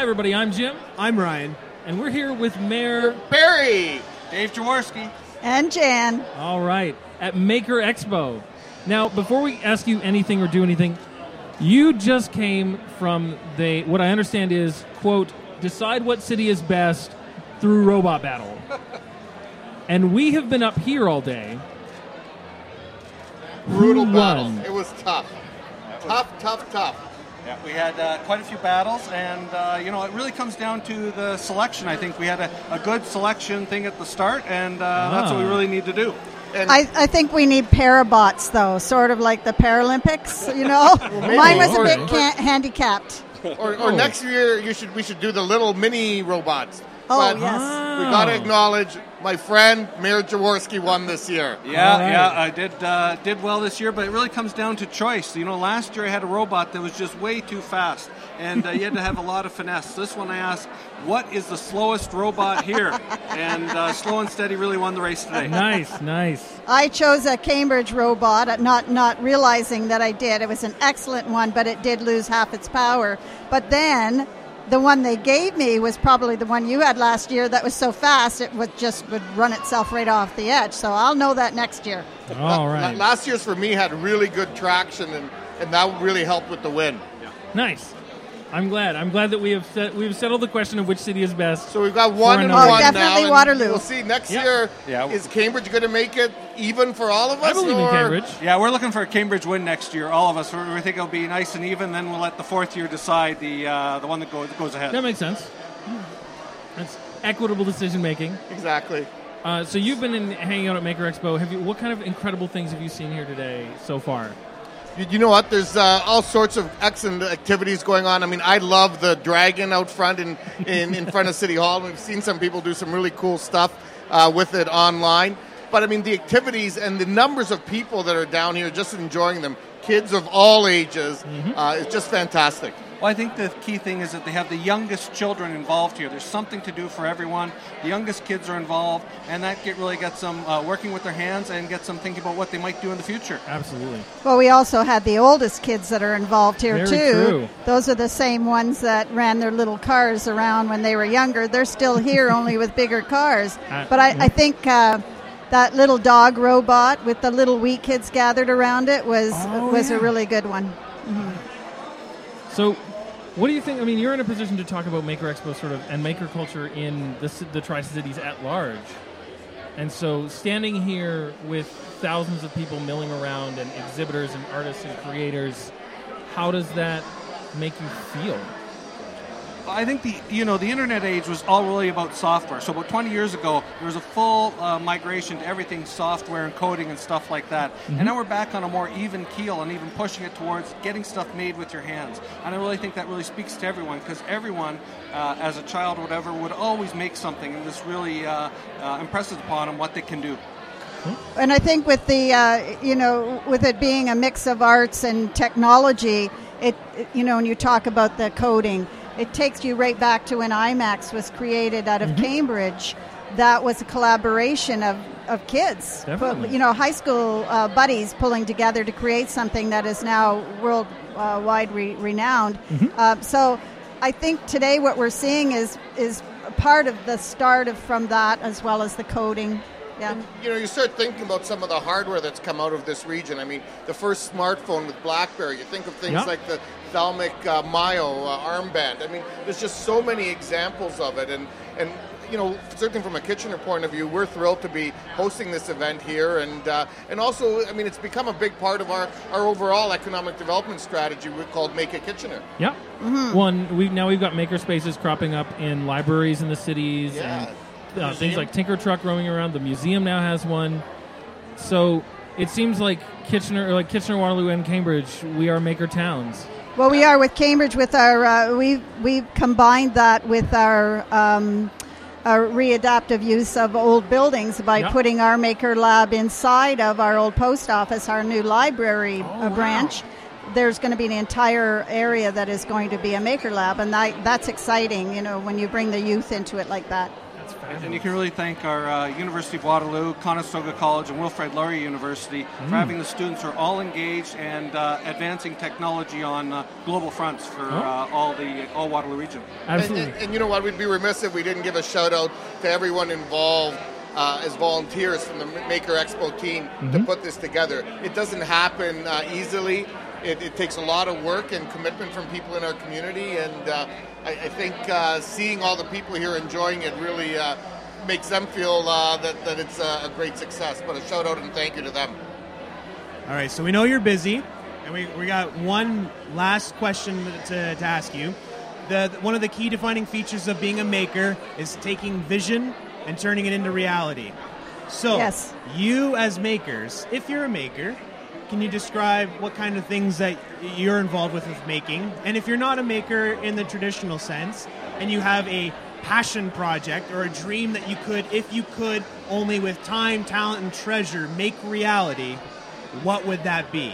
Hi, everybody. I'm Jim. I'm Ryan. And we're here with Mayor Barry, Dave Jaworski, and Jan. All right, at Maker Expo. Now, before we ask you anything or do anything, you just came from what I understand is, quote, decide what city is best through robot battle. And we have been up here all day. Brutal Who battle. won? It was tough. Tough. Yeah, we had quite a few battles, and it really comes down to the selection. I think we had a good selection thing at the start, and that's what we really need to do. And I think we need parabots, though, sort of like the Paralympics, you know? Mine was a bit handicapped. or next year we should do the little mini robots. Oh, But yes. we got to acknowledge my friend Mayor Jaworski won this year. Yeah, I did well this year, but it really comes down to choice. You know, last year I had a robot that was just way too fast, and you had to have a lot of finesse. This one I asked, what is the slowest robot here? And Slow and Steady really won the race today. Nice. I chose a Cambridge robot, not realizing that I did. It was an excellent one, but it did lose half its power. But then the one they gave me was probably the one you had last year that was so fast it would run itself right off the edge. So I'll know that next year. All right. Last year's for me had really good traction, and that really helped with the win. Nice. I'm glad that we've settled the question of which city is best. So we've got 1 and another 1 now. definitely and Waterloo. We'll see next Yeah. year. Yeah. Is Cambridge going to make it even for all of us? I believe in Cambridge. Yeah, we're looking for a Cambridge win next year, all of us. We think it'll be nice and even, then we'll let the fourth year decide the one that goes ahead. That makes sense. That's equitable decision making. Exactly. So you've been hanging out at Maker Expo. What kind of incredible things have you seen here today so far? You know what? There's all sorts of excellent activities going on. I mean, I love the dragon out front in front of City Hall. We've seen some people do some really cool stuff with it online. But, I mean, the activities and the numbers of people that are down here just enjoying them, kids of all ages, it's just fantastic. Well, I think the key thing is that they have the youngest children involved here. There's something to do for everyone. The youngest kids are involved, and that really gets them working with their hands and gets them thinking about what they might do in the future. Absolutely. Well, we also had the oldest kids that are involved here, Very too. true. Those are the same ones that ran their little cars around when they were younger. They're still here, only with bigger cars. But I think that little dog robot with the little wee kids gathered around it was a really good one. Mm-hmm. So, what do you think? I mean, you're in a position to talk about Maker Expo and maker culture in the Tri-Cities at large. And so standing here with thousands of people milling around and exhibitors and artists and creators, how does that make you feel? I think the internet age was all really about software. So about 20 years ago, there was a full migration to everything software and coding and stuff like that. Mm-hmm. And now we're back on a more even keel and even pushing it towards getting stuff made with your hands. And I really think that really speaks to everyone, because everyone, as a child or whatever, would always make something, and this really impresses upon them what they can do. And I think with with it being a mix of arts and technology, when you talk about the coding, it takes you right back to when IMAX was created out of Cambridge. That was a collaboration of kids. Definitely. High school buddies pulling together to create something that is now worldwide renowned. Mm-hmm. So I think today what we're seeing is part of the start from that, as well as the coding. Yeah. And, you start thinking about some of the hardware that's come out of this region. I mean, the first smartphone with BlackBerry. You think of things like the Thalmic Mayo armband. I mean, there's just so many examples of it. And certainly from a Kitchener point of view, we're thrilled to be hosting this event here. And also, I mean, it's become a big part of our overall economic development strategy called Make It Kitchener. Yeah. Mm-hmm. We've got maker spaces cropping up in libraries in the cities. Yeah. And things like Tinker Truck roaming around. The museum now has one. So it seems like Kitchener, Waterloo, and Cambridge, we are maker towns. Well, we are with Cambridge with our. We've combined that with our readaptive use of old buildings by putting our maker lab inside of our old post office, our new library branch. There's going to be an entire area that is going to be a maker lab, and that's exciting. When you bring the youth into it like that. That's fabulous. And you can really thank our University of Waterloo, Conestoga College, and Wilfrid Laurier University for having the students who are all engaged and advancing technology on global fronts for all Waterloo region. Absolutely. And you know what? We'd be remiss if we didn't give a shout out to everyone involved as volunteers from the Maker Expo team to put this together. It doesn't happen easily. It takes a lot of work and commitment from people in our community, and I think seeing all the people here enjoying it really makes them feel that it's a great success. But a shout out and thank you to them. All right, so we know you're busy, and we got one last question to ask you. One of the key defining features of being a maker is taking vision and turning it into reality. So, Yes. You as makers, if you're a maker, can you describe what kind of things that you're involved with making? And if you're not a maker in the traditional sense, and you have a passion project or a dream that you could, if you could, only with time, talent, and treasure, make reality, what would that be?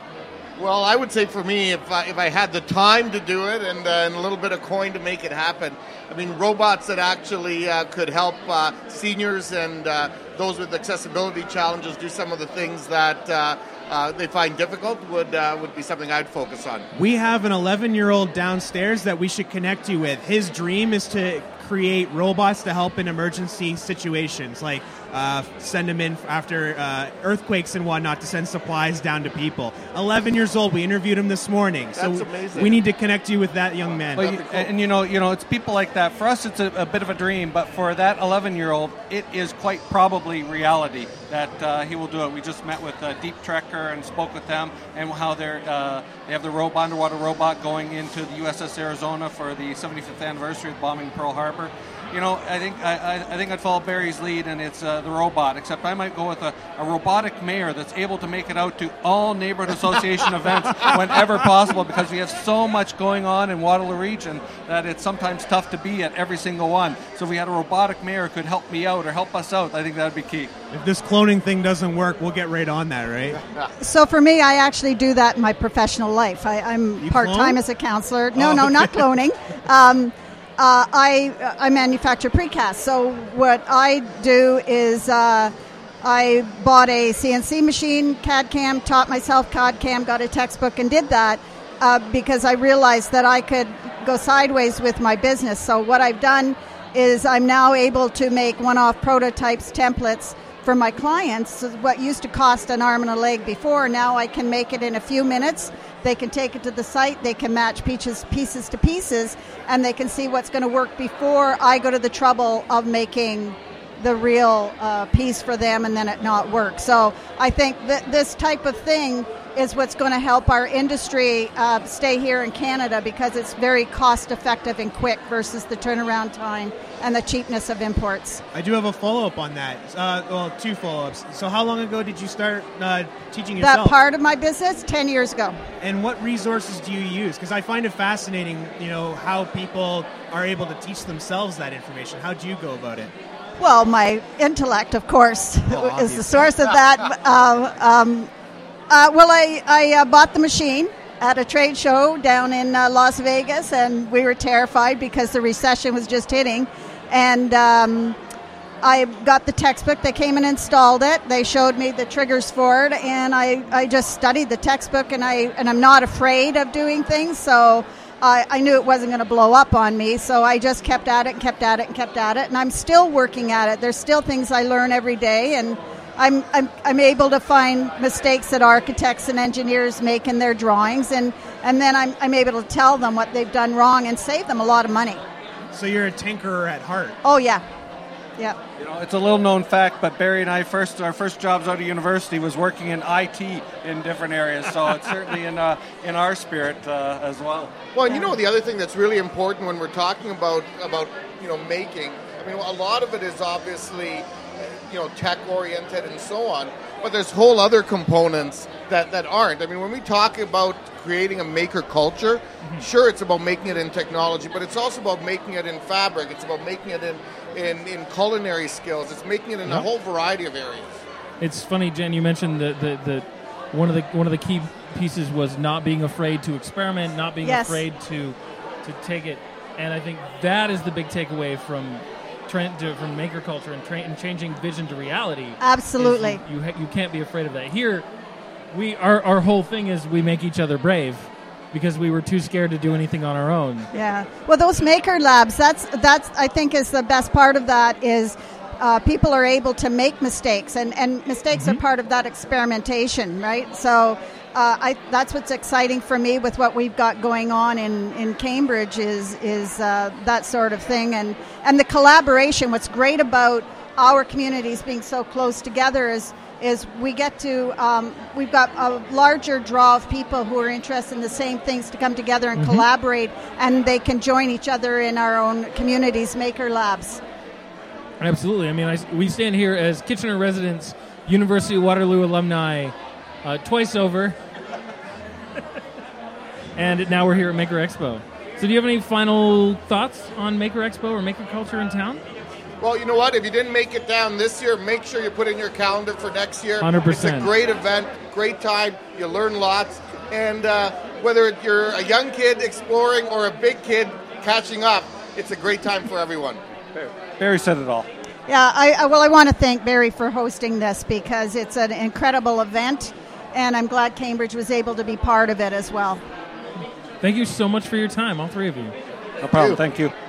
Well, I would say for me, if I had the time to do it and a little bit of coin to make it happen, I mean, robots that actually could help seniors and those with accessibility challenges do some of the things that they find difficult would be something I'd focus on. We have an 11-year-old downstairs that we should connect you with. His dream is to create robots to help in emergency situations, like send them in after earthquakes and whatnot to send supplies down to people. 11 years old. We interviewed him this morning. That's so amazing. We need to connect you with that young man. Well, and you know, it's people like that. For us, it's a bit of a dream, but for that 11-year-old, it is quite probably reality that he will do it. We just met with Deep Trekker and spoke with them and how they have the underwater robot going into the USS Arizona for the 75th anniversary of bombing Pearl Harbor. You know, I think I'd follow Barry's lead, and it's the robot. Except I might go with a robotic mayor that's able to make it out to all neighborhood association events whenever possible, because we have so much going on in Waterloo region that it's sometimes tough to be at every single one. So if we had a robotic mayor who could help me out or help us out, I think that would be key. If this cloning thing doesn't work, we'll get right on that, right? So for me, I actually do that in my professional life. I'm You part-time clone? as a counselor. No, Oh, no, okay. not cloning. I manufacture precast. So what I do is I bought a CNC machine, CAD-CAM, taught myself CAD-CAM, got a textbook and did that because I realized that I could go sideways with my business. So what I've done is I'm now able to make one-off prototypes, templates for my clients. So what used to cost an arm and a leg before, now I can make it in a few minutes. They can take it to the site, they can match pieces to pieces, and they can see what's going to work before I go to the trouble of making the real piece for them and then it not work. So I think that this type of thing is what's going to help our industry stay here in Canada, because it's very cost effective and quick versus the turnaround time and the cheapness of imports. I do have a follow-up on that. Well, two follow-ups. So how long ago did you start teaching That yourself? part of my business, 10 years ago. And what resources do you use? Because I find it fascinating, how people are able to teach themselves that information. How do you go about it? Well, my intellect, of course, is obviously. the source of that. I bought the machine at a trade show down in Las Vegas, and we were terrified because the recession was just hitting. And I got the textbook. They came and installed it. They showed me the triggers for it, and I just studied the textbook, and I'm not afraid of doing things, so I knew it wasn't going to blow up on me, so I just kept at it and kept at it and kept at it, and I'm still working at it. There's still things I learn every day, and I'm able to find mistakes that architects and engineers make in their drawings, and then I'm able to tell them what they've done wrong and save them a lot of money. So you're a tinkerer at heart. Oh, yeah. Yeah. It's a little known fact, but Barry and I our first jobs out of university was working in IT in different areas, so it's certainly in our spirit as well. Well, and the other thing that's really important when we're talking about making, I mean, a lot of it is obviously tech oriented and so on, but there's whole other components that aren't. I mean, when we talk about creating a maker culture, sure, it's about making it in technology, but it's also about making it in fabric. It's about making it in culinary skills. It's making it in a whole variety of areas. It's funny, Jen, you mentioned the one of the key pieces was not being afraid to experiment, not being Yes. afraid to take it, and I think that is the big takeaway from from maker culture and changing vision to reality. Absolutely. You can't be afraid of that. Here, our whole thing is we make each other brave because we were too scared to do anything on our own. Yeah. Well, those maker labs, that's I think is the best part of that is people are able to make mistakes, and mistakes are part of that experimentation, right? So that's what's exciting for me with what we've got going on in Cambridge is that sort of thing, and the collaboration. What's great about our communities being so close together is we get to we've got a larger draw of people who are interested in the same things to come together and collaborate, and they can join each other in our own communities' maker labs. Absolutely. I mean, we stand here as Kitchener residents, University of Waterloo alumni, twice over, and now we're here at Maker Expo. So do you have any final thoughts on Maker Expo or maker culture in town? Well, you know what? If you didn't make it down this year, make sure you put in your calendar for next year. 100%. It's a great event, great time. You learn lots. And whether you're a young kid exploring or a big kid catching up, it's a great time for everyone. Barry said it all. Yeah, I want to thank Barry for hosting this because it's an incredible event, and I'm glad Cambridge was able to be part of it as well. Thank you so much for your time, all three of you. No problem. Thank you.